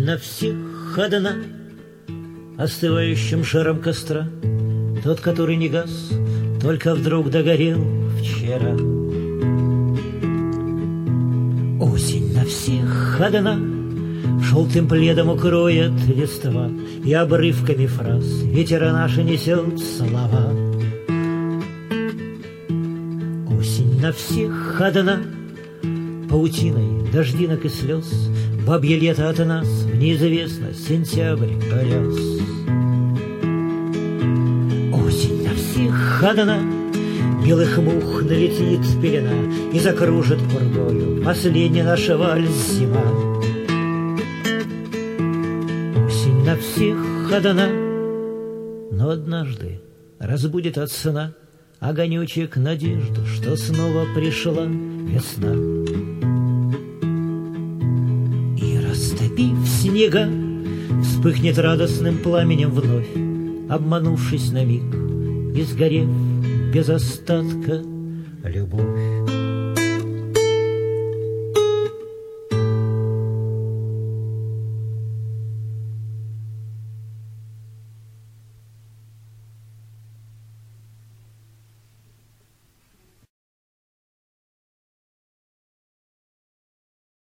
на всех одна, остывающим шаром костра, тот, который не гас, только вдруг догорел вчера. Осень на всех одна, желтым пледом укроет листва, и обрывками фраз ветера наши несет слова. Осень на всех одна, паутиной дождинок и слез, бабье лето от нас в неизвестность сентябрь порез. Осень на всех одна, белых мух налетит пелена и закружит пургою последняя наша вальс зима. Осень на всех одна, но однажды разбудит от сна огонечек надежду, что снова пришла весна. И растопив снега, вспыхнет радостным пламенем вновь, обманувшись на миг и сгорев без остатка любовь.